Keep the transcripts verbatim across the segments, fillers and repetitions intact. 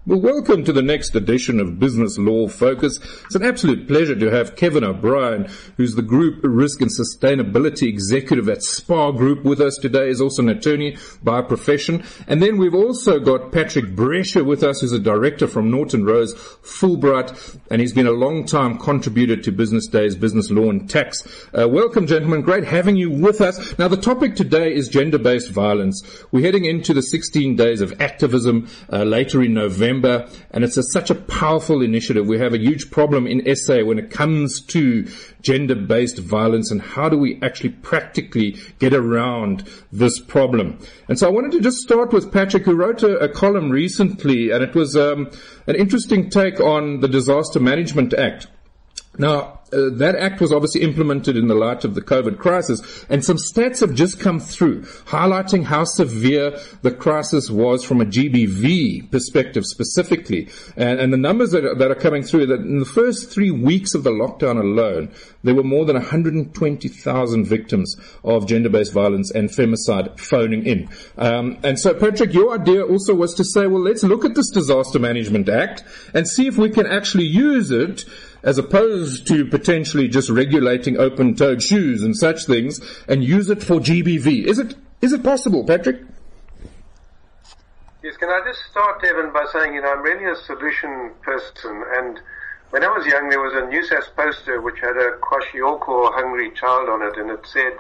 Well, welcome to the next edition of Business Law Focus. It's an absolute pleasure to have Kevin O'Brien, who's the Group Risk and Sustainability Executive at SPAR Group, with us today. He's also an attorney by profession. And then we've also got Patrick Brescher with us, who's a director from Norton Rose Fulbright, and he's been a long-time contributor to Business Day's Business Law and Tax. Uh, welcome, gentlemen. Great having you with us. Now, the topic today is gender-based violence. We're heading into the sixteen days of activism uh, later in November. And it's a, such a powerful initiative. We have a huge problem in S A when it comes to gender-based violence and how do we actually practically get around this problem. And so I wanted to just start with Patrick, who wrote a, a column recently, and it was um, an interesting take on the Disaster Management Act. Now, uh, that act was obviously implemented in the light of the COVID crisis, and some stats have just come through highlighting how severe the crisis was from a G B V perspective specifically. And, and the numbers that are, that are coming through, that in the first three weeks of the lockdown alone, there were more than one hundred twenty thousand victims of gender-based violence and femicide phoning in. Um, and so, Patrick, your idea also was to say, well, let's look at this Disaster Management Act and see if we can actually use it as opposed to potentially just regulating open-toed shoes and such things, and use it for G B V. Is it is it possible, Patrick? Yes, can I just start, Evan, by saying, you know, I'm really a solution person, and when I was young, there was a New South poster which had a kwashiorkor, hungry child, on it, and it said,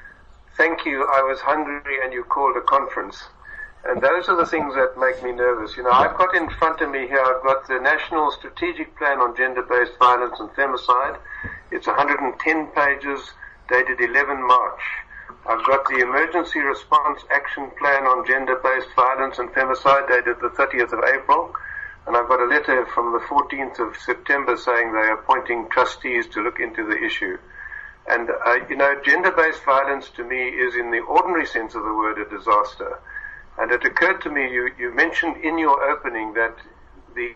"Thank you, I was hungry and you called a conference." And those are the things that make me nervous. You know, I've got in front of me here, I've got the National Strategic Plan on Gender-Based Violence and Femicide. It's one hundred ten pages, dated eleven March. I've got the Emergency Response Action Plan on Gender-Based Violence and Femicide, dated the thirtieth of April. And I've got a letter from the fourteenth of September saying they are appointing trustees to look into the issue. And, uh, you know, gender-based violence to me is, in the ordinary sense of the word, a disaster. And it occurred to me, you, you mentioned in your opening that the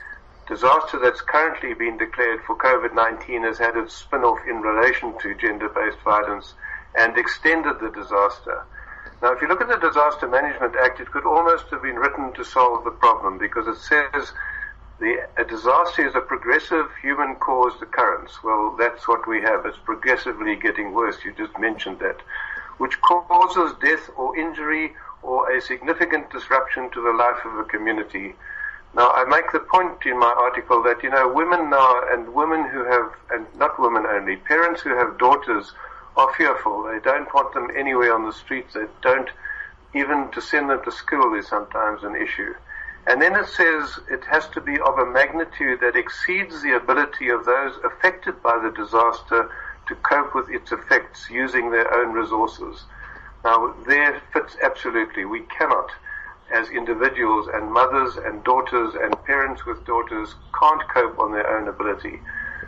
disaster that's currently been declared for COVID nineteen has had its spin-off in relation to gender-based violence and extended the disaster. Now, if you look at the Disaster Management Act, it could almost have been written to solve the problem, because it says the, a disaster is a progressive human-caused occurrence. Well, that's what we have. It's progressively getting worse. You just mentioned that, which causes death or injury or a significant disruption to the life of a community. Now, I make the point in my article that, you know, women now, and women who have, and not women only, parents who have daughters are fearful. They don't want them anywhere on the streets. They don't, even to send them to school is sometimes an issue. And then it says it has to be of a magnitude that exceeds the ability of those affected by the disaster to cope with its effects using their own resources. Now, there fits absolutely. We cannot, as individuals and mothers and daughters and parents with daughters, can't cope on their own ability.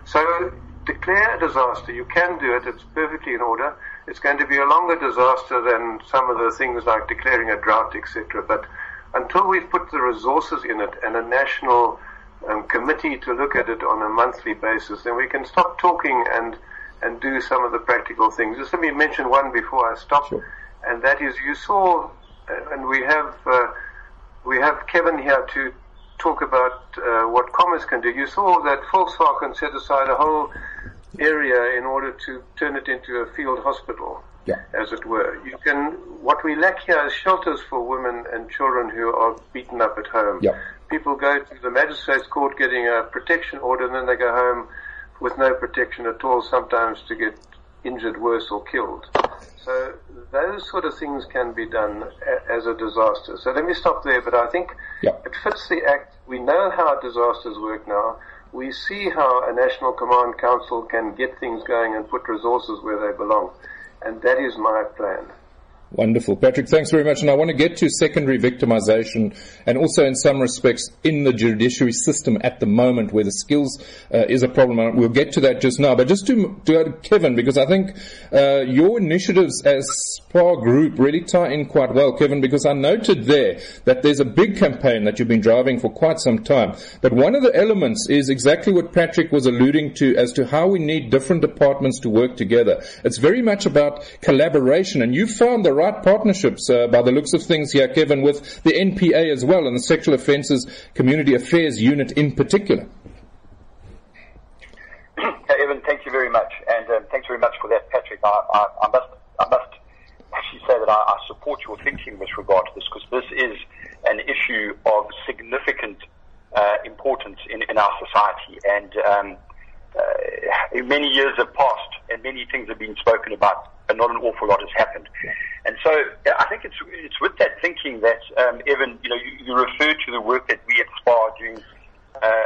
So declare a disaster. You can do it. It's perfectly in order. It's going to be a longer disaster than some of the things like declaring a drought, et cetera. But until we've put the resources in it and a national um, committee to look at it on a monthly basis, then we can stop talking and and do some of the practical things. Just let me mention one before I stop. Sure. And that is, you saw, and we have uh, we have Kevin here to talk about uh, what commerce can do. You saw that Volkswagen set aside a whole area in order to turn it into a field hospital, yeah, as it were. You can. What we lack here is shelters for women and children who are beaten up at home. Yeah. People go to the magistrate's court getting a protection order, and then they go home with no protection at all, sometimes to get injured worse or killed. So those sort of things can be done a, as a disaster. So let me stop there, but I think yeah. it fits the act. We know how disasters work now. We see how a National Command Council can get things going and put resources where they belong. And that is my plan. Wonderful. Patrick, thanks very much. And I want to get to secondary victimization and also in some respects in the judiciary system at the moment where the skills uh, is a problem. We'll get to that just now. But just to, to go to Kevin, because I think uh, your initiatives as SPAR Group really tie in quite well, Kevin, because I noted there that there's a big campaign that you've been driving for quite some time. But one of the elements is exactly what Patrick was alluding to as to how we need different departments to work together. It's very much about collaboration, and you found the right partnerships uh, by the looks of things here, Kevin, with the N P A as well and the Sexual Offences Community Affairs Unit in particular. Evan, thank you very much, and um, thanks very much for that, Patrick. I, I, I must, I must actually say that I, I support your thinking with regard to this, because this is an issue of significant uh, importance in, in our society, and um, uh, many years have passed, and many things have been spoken about, but not an awful lot has happened. And so, I think it's it's with that thinking that um, Evan, you know, you, you referred to the work that we at SPA are doing. Uh,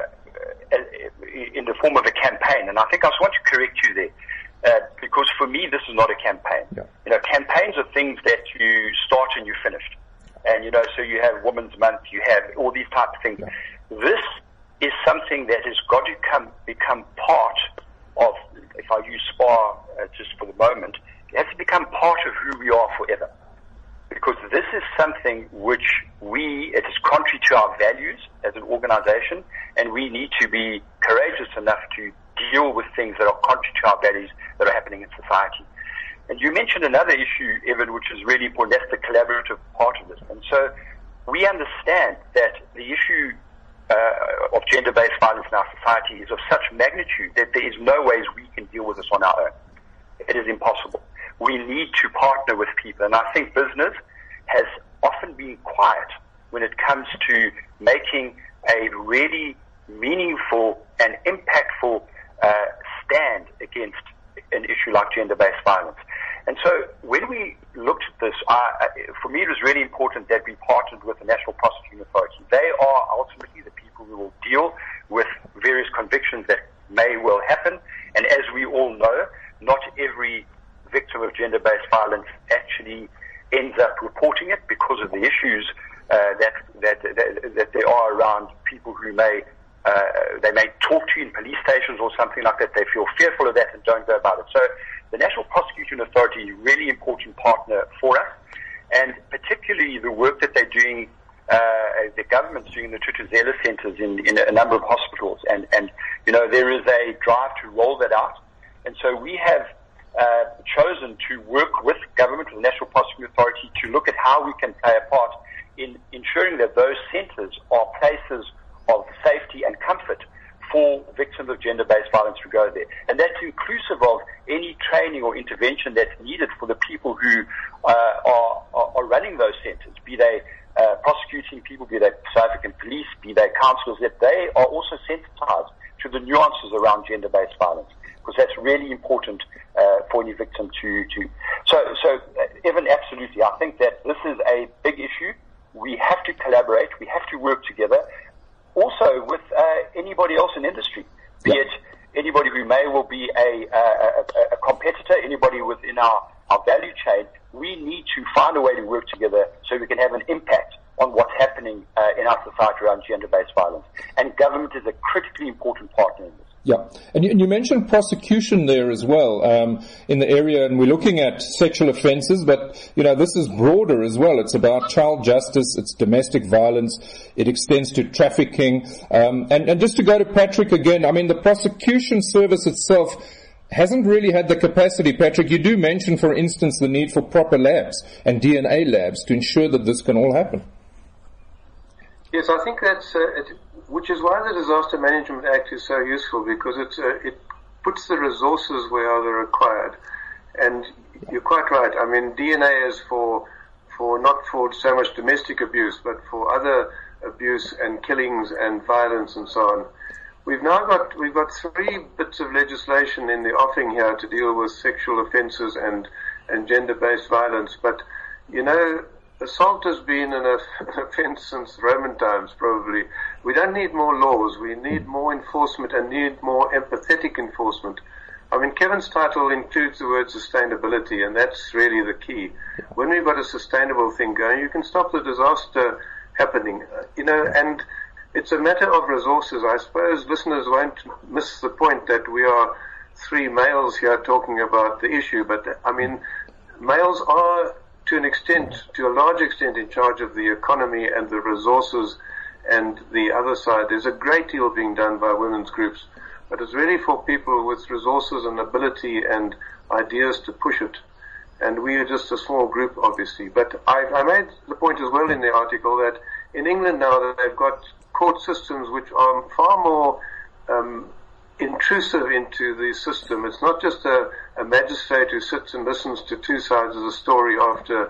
in the form of a campaign, and I think I just want to correct you there, uh, because for me this is not a campaign. Yeah. You know, campaigns are things that you start and you finish, and you know, so you have Women's Month, you have all these type of things. Yeah. This is something that has got to come become part of, if I use SPA uh, just for the moment, it has to become part of who we are forever. Because this is something which we, it is contrary to our values as an organization, and we need to be courageous enough to deal with things that are contrary to our values that are happening in society. And you mentioned another issue, Evan, which is really important. That's the collaborative part of this. And so we understand that the issue uh, of gender-based violence in our society is of such magnitude that there is no ways we can deal with this on our own. It is impossible. We need to partner with people, and I think business has often been quiet when it comes to making a really meaningful and impactful uh, stand against an issue like gender-based violence. And so when we looked at this, I, for me it was really important that we partnered with the National Prosecuting Authority. They are ultimately the people who will deal with various convictions that may well happen, and as we all know, not every victim of gender-based violence actually ends up reporting it because of the issues uh, that, that that that there are around people who may uh, they may talk to you in police stations or something like that. They feel fearful of that and don't go about it. So the National Prosecuting Authority is a really important partner for us, and particularly the work that they're doing. Uh, the government's doing the Thuthuzela centres in, in a number of hospitals, and and you know there is a drive to roll that out, and so we have. Uh, chosen to work with government, with the National Prosecuting Authority, to look at how we can play a part in ensuring that those centres are places of safety and comfort for victims of gender-based violence who go there. And that's inclusive of any training or intervention that's needed for the people who uh, are, are, are running those centres, be they uh, prosecuting people, be they South African police, be they counsellors, that they are also sensitised to the nuances around gender-based violence, because that's really important uh, for any victim to, to. So, so uh, Evan, absolutely. I think that this is a big issue. We have to collaborate. We have to work together. Also with uh, anybody else in industry, be yeah. it anybody who may well be a, a, a, a competitor, anybody within our, our value chain. We need to find a way to work together so we can have an impact on what's happening uh, in our society around gender-based violence. And government is a critically important partner in this. Yeah, and you, and you mentioned prosecution there as well um, in the area, and we're looking at sexual offences, but you know this is broader as well. It's about child justice, it's domestic violence, it extends to trafficking, um, and, and just to go to Patrick again, I mean the prosecution service itself hasn't really had the capacity. Patrick, you do mention, for instance, the need for proper labs and D N A labs to ensure that this can all happen. Yes, I think that's uh, it. Which is why the Disaster Management Act is so useful, because it, uh, it puts the resources where they're required. And you're quite right. I mean, D N A is for, for not for so much domestic abuse, but for other abuse and killings and violence and so on. We've now got, we've got three bits of legislation in the offing here to deal with sexual offences and, and gender-based violence. But, you know, assault has been an offence since Roman times, probably. We don't need more laws. We need more enforcement and need more empathetic enforcement. I mean, Kevin's title includes the word sustainability, and that's really the key. When we've got a sustainable thing going, you can stop the disaster happening. You know, and it's a matter of resources. I suppose listeners won't miss the point that we are three males here talking about the issue, but, I mean, males are, to an extent, to a large extent, in charge of the economy and the resources and the other side. There's a great deal being done by women's groups, but it's really for people with resources and ability and ideas to push it. and we are just a small group, obviously. But I, I made the point as well in the article that in England now that they've got court systems which are far more um, intrusive into the system. It's not just a, a magistrate who sits and listens to two sides of the story after.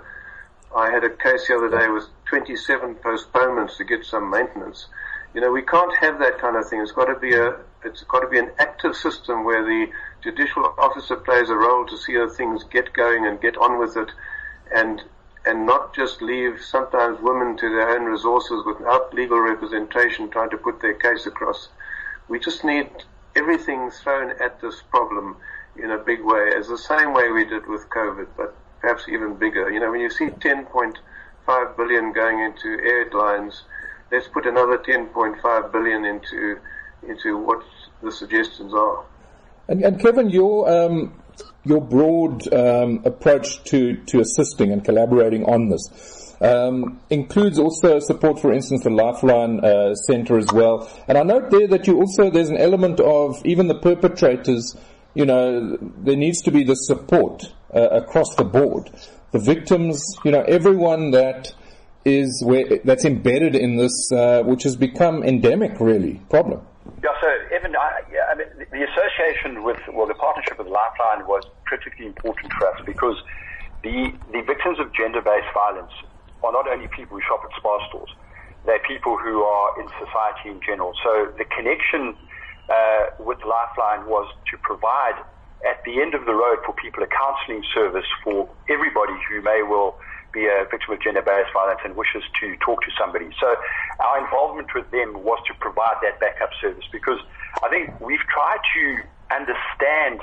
I had a case the other day with twenty-seven postponements to get some maintenance. You know, we can't have that kind of thing. It's got to be a, it's got to be an active system where the judicial officer plays a role to see how things get going and get on with it, and and not just leave sometimes women to their own resources without legal representation trying to put their case across. We just need everything thrown at this problem in a big way, as the same way we did with COVID, but perhaps even bigger. You know, when you see ten point five billion going into airlines, let's put another ten point five billion into into what the suggestions are. And, and Kevin, your um, your broad um, approach to, to assisting and collaborating on this um, includes also support, for instance, the Lifeline uh, Centre as well. And I note there that you also there's an element of even the perpetrators. You know, there needs to be the support uh, across the board. The victims, you know, everyone that is where that's embedded in this, uh, which has become endemic, really, problem. Yeah, so Evan, I, yeah, I mean, the association with, well, the partnership with Lifeline was critically important for us because the the victims of gender-based violence are not only people who shop at Spar stores; they're people who are in society in general. So the connection Uh, with Lifeline was to provide at the end of the road for people a counselling service for everybody who may well be a victim of gender-based violence and wishes to talk to somebody. So our involvement with them was to provide that backup service because I think we've tried to understand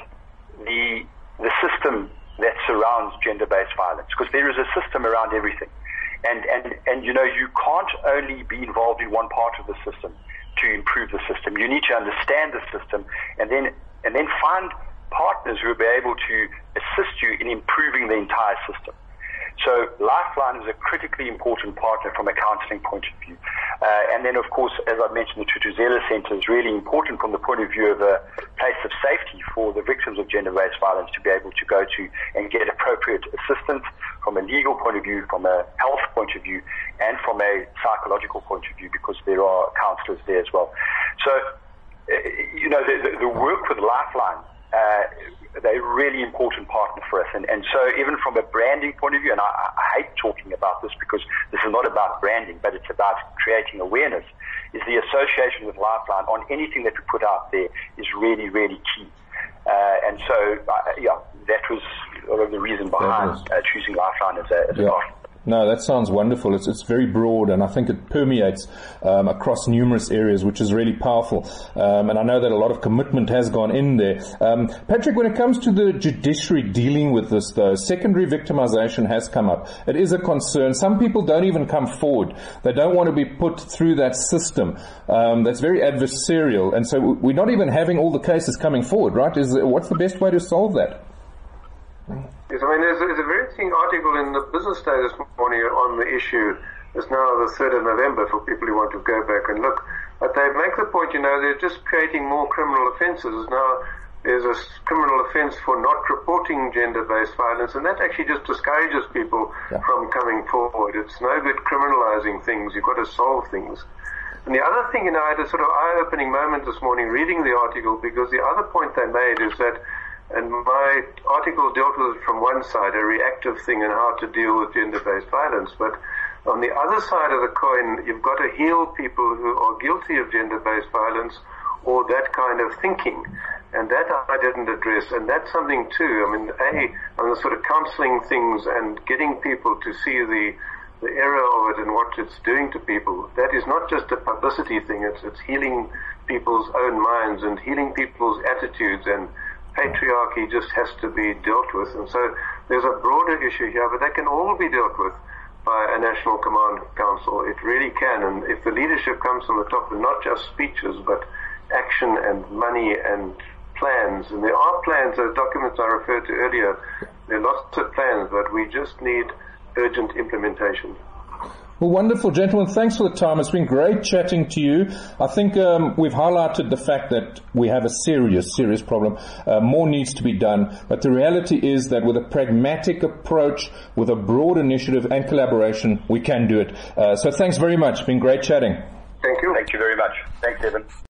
the the system that surrounds gender-based violence because there is a system around everything. And, and, and you know, you can't only be involved in one part of the system to improve the system. You need to understand the system and then and then find partners who will be able to assist you in improving the entire system. So Lifeline is a critically important partner from a counselling point of view. Uh, and then, of course, as I mentioned, the Thuthuzela Centre is really important from the point of view of a place of safety for the victims of gender-based violence to be able to go to and get appropriate assistance from a legal point of view, from a health point of view, and from a psychological point of view, because there are counsellors there as well. So, uh, you know, the, the, the work with Lifeline, uh, they're a really important partner for us. And, and so even from a branding point of view, and I, I hate talking about this because this is not about branding, but it's about creating awareness, is the association with Lifeline on anything that we put out there is really, really key. Uh, and so, uh, yeah, that was sort of the reason behind uh, choosing Lifeline as a, as a yeah. partner. No, that sounds wonderful. It's it's very broad, and I think it permeates um, across numerous areas, which is really powerful. Um, and I know that a lot of commitment has gone in there. Um, Patrick, when it comes to the judiciary dealing with this, though, secondary victimization has come up. It is a concern. Some people don't even come forward. They don't want to be put through that system. Um, that's very adversarial, and so we're not even having all the cases coming forward, right? Is what's the best way to solve that? Yes, I mean, there's, there's a very interesting article in the Business Day this morning on the issue. It's now the third of November for people who want to go back and look. But they make the point, you know, they're just creating more criminal offences. Now, there's a criminal offence for not reporting gender-based violence, and that actually just discourages people yeah. from coming forward. It's no good criminalising things. You've got to solve things. And the other thing, you know, I had a sort of eye-opening moment this morning reading the article, because the other point they made is that, and my article dealt with it from one side, a reactive thing and how to deal with gender-based violence. But on the other side of the coin, you've got to heal people who are guilty of gender-based violence or that kind of thinking. And that I didn't address. And that's something too. I mean, A, on the sort of counseling things and getting people to see the the error of it and what it's doing to people. That is not just a publicity thing. It's, it's healing people's own minds and healing people's attitudes, and patriarchy just has to be dealt with. And so there's a broader issue here, but that can all be dealt with by a National Command Council. It really can. And if the leadership comes from the top, and not just speeches, but action and money and plans, and there are plans, those documents I referred to earlier, there are lots of plans, but we just need urgent implementation. Well, wonderful, gentlemen. Thanks for the time. It's been great chatting to you. I think um, we've highlighted the fact that we have a serious, serious problem. Uh, more needs to be done. But the reality is that with a pragmatic approach, with a broad initiative and collaboration, we can do it. Uh, so thanks very much. It's been great chatting. Thank you. Thank you very much. Thanks, Evan.